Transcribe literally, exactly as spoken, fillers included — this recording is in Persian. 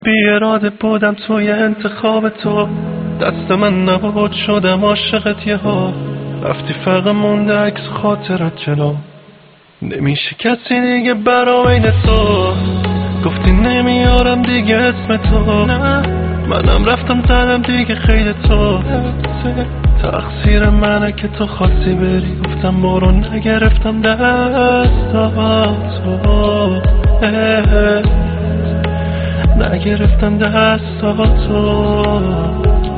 بی اراده بودم توی انتخاب تو، دست من نبود شدم عاشقت یه ها. رفتی فقط مونده عکس خاطرت جلو، نمیشه کسی دیگه برا بین تو. گفتی نمیارم دیگه اسم تو، نه منم رفتم زدم دیگه خیلی تو. تقصیر منه که تو خواستی بری، گفتم برو نگرفتم دستاتو، نگرفتم دستاتو.